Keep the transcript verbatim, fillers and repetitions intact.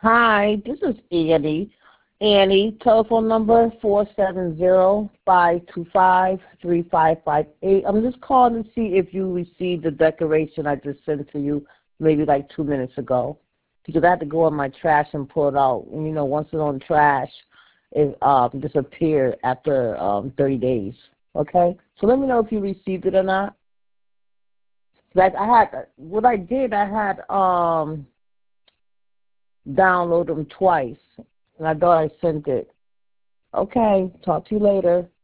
Hi, this is Annie. Annie, telephone number four seven zero, five two five, three five five eight. I'm just calling to see if you received the decoration I just sent to you maybe like two minutes ago. Because I had to go in my trash and pull it out. And, you know, once it's on trash, it um, disappeared after um, thirty days. Okay? So let me know if you received it or not. Like I had, what I did, I had um, downloaded them twice. And I thought I sent it. Okay, talk to you later.